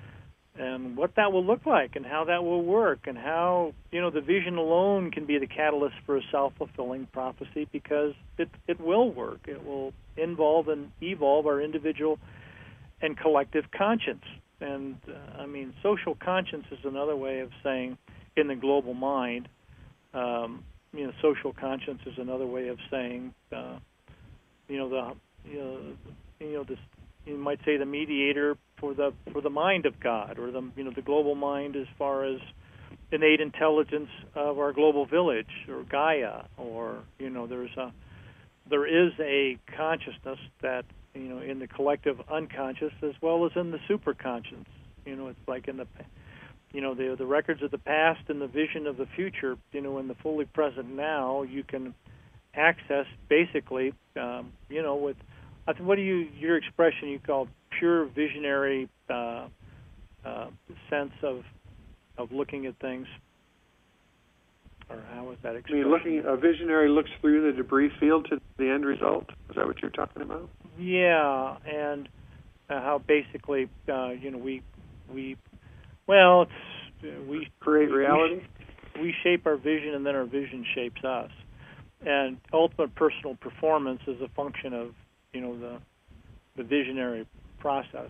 and what that will look like and how that will work, and how, you know, the vision alone can be the catalyst for a self-fulfilling prophecy, because it, it will work. It will involve and evolve our individual and collective conscience. and uh, I mean, social conscience is another way of saying in the global mind. Um, you know, social conscience is another way of saying, uh, you know, the you know, you know, this you might say the mediator for the for the mind of God, or the you know the global mind as far as innate intelligence of our global village, or Gaia, or you know, there's a there is a consciousness that, you know, in the collective unconscious as well as in the superconscious. You know, it's like in the, you know, the the records of the past and the vision of the future. You know, in the fully present now, you can access basically, um, you know, with, I think, what do you your expression you call pure visionary uh, uh, sense of of looking at things, or how is that expression? I mean, looking, a visionary looks through the debris field to the end result. Is that what you're talking about? Yeah, and uh, how basically, uh, you know, we we well, it's uh, we create we, reality. We, we shape our vision, and then our vision shapes us. And ultimate personal performance is a function of, you know, the the visionary process.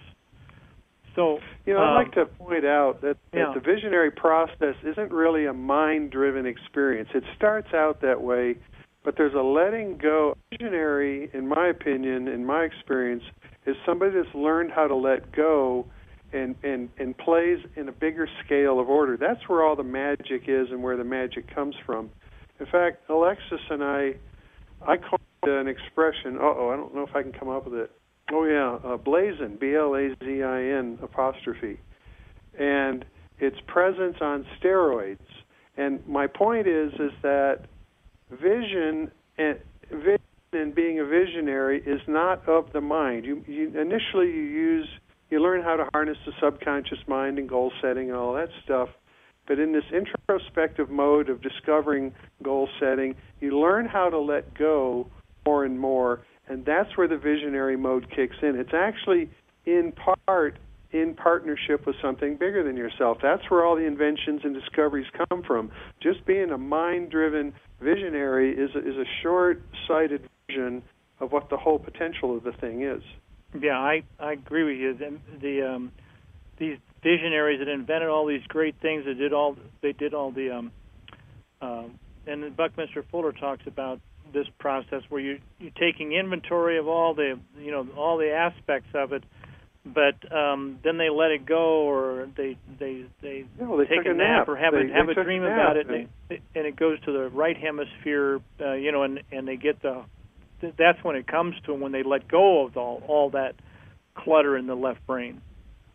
So, you know, um, I'd like to point out that, that yeah. the visionary process isn't really a mind-driven experience. It starts out that way, but there's a letting go. Visionary, in my opinion, in my experience, is somebody that's learned how to let go and, and, and plays in a bigger scale of order. That's where all the magic is and where the magic comes from. In fact, Alexis and I, I call it an expression, uh-oh, I don't know if I can come up with it. Oh, yeah, uh, blazon, B L A Z I N apostrophe. And it's presence on steroids. And my point is is that vision and, vision and being a visionary is not of the mind. You, you initially you use, you learn how to harness the subconscious mind and goal setting and all that stuff. But in this introspective mode of discovering goal setting, you learn how to let go more and more. And that's where the visionary mode kicks in. It's actually, in part, in partnership with something bigger than yourself. That's where all the inventions and discoveries come from. Just being a mind-driven visionary is a, is a short-sighted vision of what the whole potential of the thing is. Yeah, I, I agree with you. The, the um, these visionaries that invented all these great things, that did all they did all the um, uh, and then Buckminster Fuller talks about this process where you you're taking inventory of all the you know all the aspects of it, but um, then they let it go, or they they they, no, they take a nap, nap or have they, a have they a dream a about it, and, and, they, and it goes to the right hemisphere, uh, you know, and and they get the that's when it comes to them, when they let go of all all that clutter in the left brain.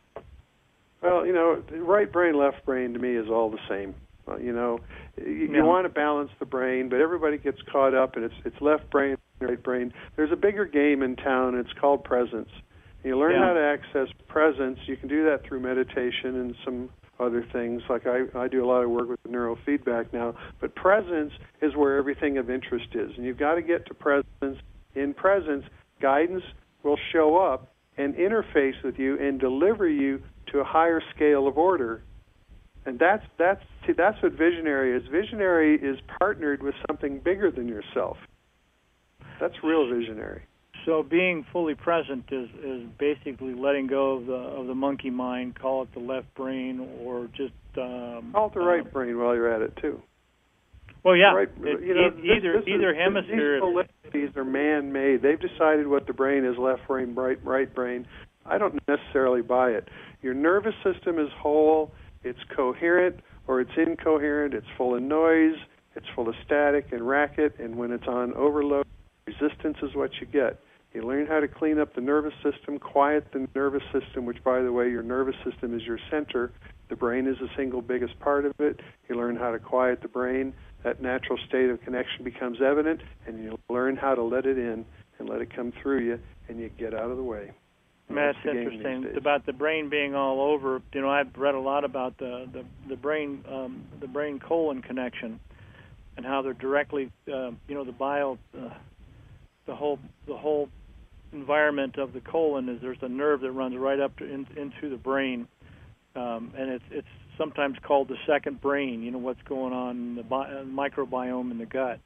Well, you know, right brain, left brain to me is all the same. Uh, you know, you, yeah. you want to balance the brain, but everybody gets caught up, and it's it's left brain, right brain. There's a bigger game in town, and it's called presence. You learn yeah. how to access presence. You can do that through meditation and some other things. Like I, I do a lot of work with neurofeedback now. But presence is where everything of interest is, and you've got to get to presence. In presence, guidance will show up and interface with you and deliver you to a higher scale of order. And that's that's see, that's what visionary is. Visionary is partnered with something bigger than yourself. That's real visionary. So being fully present is, is basically letting go of the of the monkey mind, call it the left brain, or just um, call it the right um, brain while you're at it too. Well, yeah, right, it, you know, e- either this, this either is, hemisphere. These polarities are man-made. They've decided what the brain is: left brain, right, right brain. I don't necessarily buy it. Your nervous system is whole. It's coherent or it's incoherent. It's full of noise. It's full of static and racket. And when it's on overload, resistance is what you get. You learn how to clean up the nervous system, quiet the nervous system, which, by the way, your nervous system is your center. The brain is the single biggest part of it. You learn how to quiet the brain. That natural state of connection becomes evident, and you learn how to let it in and let it come through you, and you get out of the way. That's interesting about the brain being all over. You know, I've read a lot about the the, the brain um, the brain colon connection, and how they're directly uh, you know the bio uh, the whole the whole environment of the colon is there's a nerve that runs right up to in, into the brain, um, and it's it's sometimes called the second brain. You know what's going on in the bi- uh, microbiome in the gut.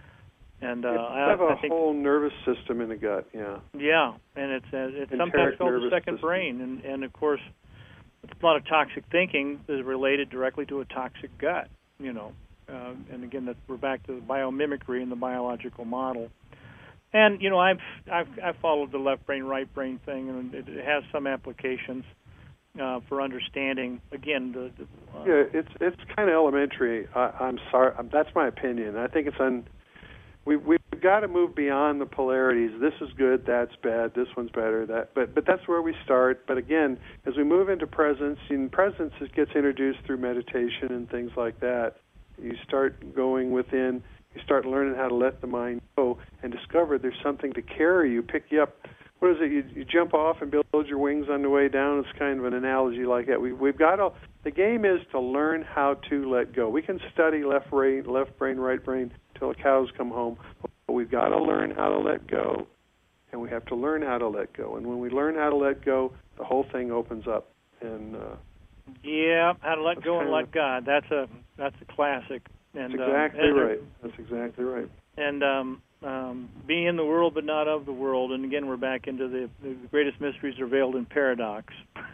And uh, I have a I think, whole nervous system in the gut, yeah. Yeah, and it's uh, it's Enteric sometimes called the second system. brain, and and of course, a lot of toxic thinking is related directly to a toxic gut, you know. Uh, and again, that we're back to the biomimicry and the biological model. And you know, I've I've I've followed the left brain, right brain thing, and it, it has some applications uh, for understanding. Again, the, the uh, yeah, it's it's kind of elementary. I, I'm sorry, that's my opinion. I think it's un. We we've got to move beyond the polarities. This is good, that's bad. This one's better. That, but but that's where we start. But again, as we move into presence, and presence gets introduced through meditation and things like that. You start going within. You start learning how to let the mind go and discover there's something to carry you, pick you up. What is it? You, you jump off and build your wings on the way down. It's kind of an analogy like that. We, we've got to. The game is to learn how to let go. We can study left brain, left brain, right brain till the cows come home, but we've got to learn how to let go, and we have to learn how to let go. And when we learn how to let go, the whole thing opens up. And uh, yeah, how to let go and let God. That's a that's a classic. And, That's exactly um, right. That's exactly right. And um, um, be in the world but not of the world. And again, we're back into the, the greatest mysteries are veiled in paradox.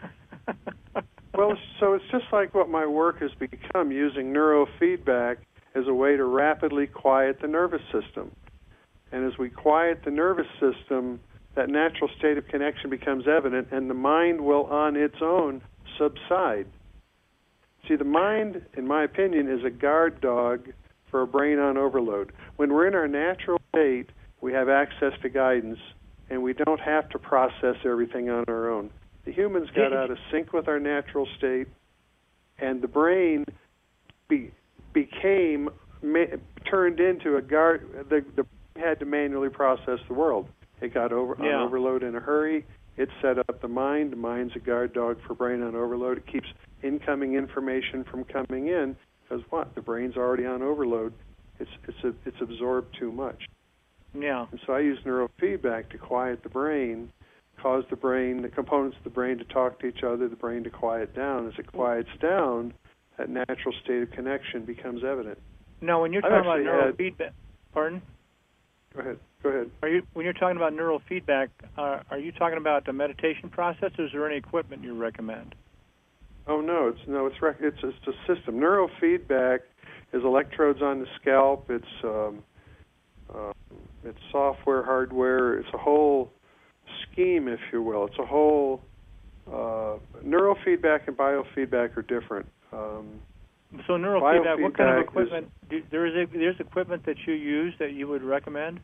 Well, so it's just like what my work has become, using neurofeedback as a way to rapidly quiet the nervous system. And as we quiet the nervous system, that natural state of connection becomes evident, and the mind will on its own subside. See, the mind, in my opinion, is a guard dog for a brain on overload. When we're in our natural state, we have access to guidance, and we don't have to process everything on our own. The humans got out of sync with our natural state, and the brain be, became ma- turned into a guard. The, the brain had to manually process the world. It got over yeah. on overload in a hurry. It set up the mind. The mind's a guard dog for brain on overload. It keeps incoming information from coming in because what? The brain's already on overload. It's it's a, it's absorbed too much. Yeah. And so I use neurofeedback to quiet the brain, cause the brain, the components of the brain to talk to each other, the brain to quiet down. As it quiets down, that natural state of connection becomes evident. Now, when you're I've talking about actually neurofeedback, had, pardon? Go ahead. Go ahead. Are you when you're talking about neurofeedback? Uh, are you talking about the meditation process, or is there any equipment you recommend? Oh no, it's no, it's rec- it's it's a system. Neurofeedback is electrodes on the scalp. It's um, uh, it's software, hardware. It's a whole scheme, if you will. It's a whole uh, neurofeedback and biofeedback are different. Um, so neurofeedback, what kind of biofeedback equipment? Is, do, there is a, there's equipment that you use that you would recommend?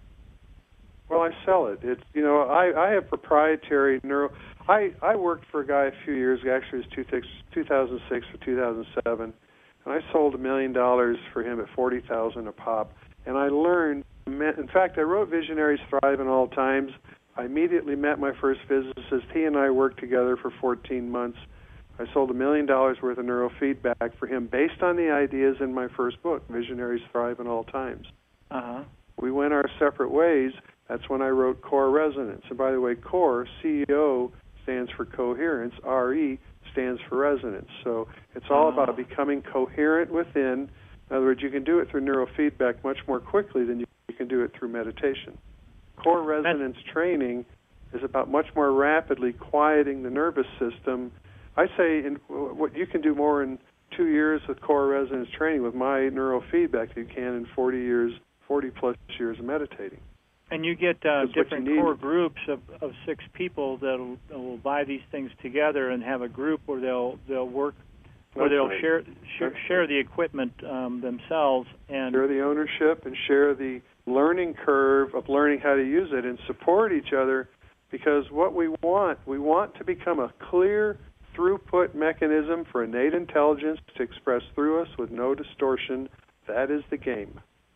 Well, I sell it. It's you know I, I have proprietary neuro. I, I worked for a guy a few years ago. Actually, it was two thousand six or two thousand seven, and I sold a million dollars for him at forty thousand a pop. And I learned. In fact, I wrote "Visionaries Thrive in All Times." I immediately met my first physicist. He and I worked together for fourteen months. I sold a million dollars worth of neurofeedback for him based on the ideas in my first book, "Visionaries Thrive in All Times." Uh-huh. We went our separate ways. That's when I wrote Core Resonance. And by the way, Core, C E O, stands for coherence. R E stands for resonance. So it's all oh. about becoming coherent within. In other words, you can do it through neurofeedback much more quickly than you can do it through meditation. Core resonance That's... training is about much more rapidly quieting the nervous system. I say in, what you can do more in two years with core resonance training with my neurofeedback than you can in forty years, forty plus years of meditating. And you get uh, different core groups of, of six people that will buy these things together and have a group where they'll they'll work, where That's they'll right. share share, share the equipment um, themselves and share the ownership and share the learning curve of learning how to use it and support each other. Because what we want, we want to become a clear throughput mechanism for innate intelligence to express through us with no distortion. That is the game.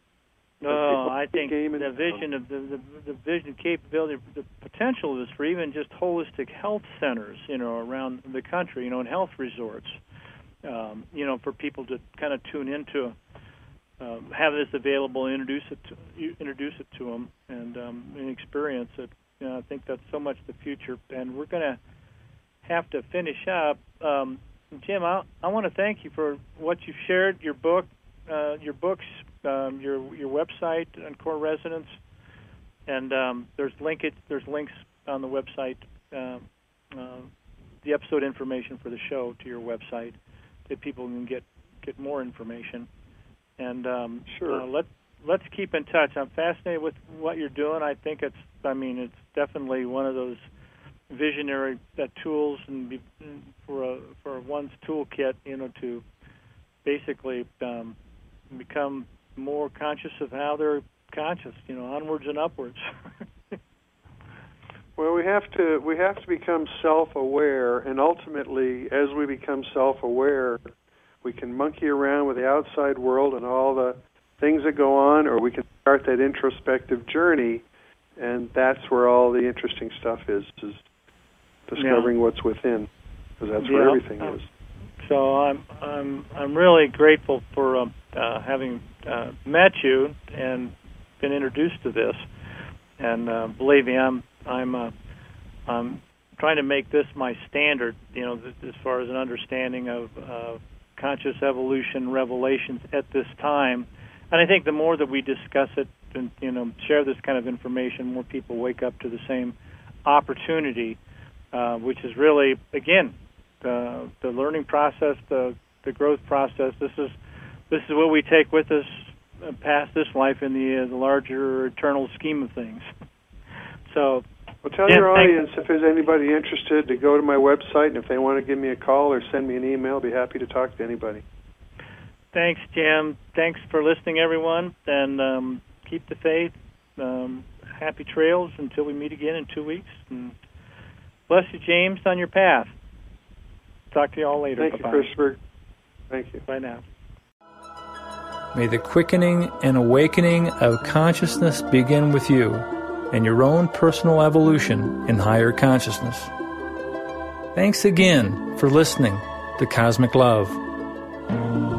Oh, I think the vision of the, the the vision capability, the potential of this for even just holistic health centers, you know, around the country, you know, and health resorts, um, you know, for people to kind of tune into, um, have this available, introduce it to introduce it to them, and um, and experience it. You know, I think that's so much the future, and we're going to have to finish up. Um, Jim, I I want to thank you for what you've shared, your book, uh, your books. Um, your your website on Core Resonance, and um, there's linkage there's links on the website uh, uh, the episode information for the show to your website, that people can get get more information. And um, sure. uh, let let's keep in touch. I'm fascinated with what you're doing. I think it's I mean it's definitely one of those visionary uh, tools and be, for a, for one's toolkit, you know, to basically um, become more conscious of how they're conscious, you know, onwards and upwards. Well, we have to we have to become self-aware, and ultimately, as we become self-aware, we can monkey around with the outside world and all the things that go on, or we can start that introspective journey, and that's where all the interesting stuff is, is discovering yeah. what's within, because that's yeah. where everything is. So I'm I'm I'm really grateful for um, uh, having uh, met you and been introduced to this, and uh, believe me, I'm I'm uh, I'm trying to make this my standard, you know, th- as far as an understanding of uh, conscious evolution revelations at this time. And I think the more that we discuss it and, you know, share this kind of information, more people wake up to the same opportunity, uh, which is really, again, the the learning process, the the growth process. This is this is what we take with us past this life in the, uh, the larger eternal scheme of things. So, well, tell yeah, your audience thanks. if there's anybody interested to go to my website, and if they want to give me a call or send me an email, I'll be happy to talk to anybody. Thanks, Jim. Thanks for listening, everyone, and um, keep the faith. Um, happy trails until we meet again in two weeks. And bless you, James, on your path. Talk to you all later. Thank Bye-bye. you, Christopher. Thank you. Bye now. May the quickening and awakening of consciousness begin with you and your own personal evolution in higher consciousness. Thanks again for listening to Cosmic Love.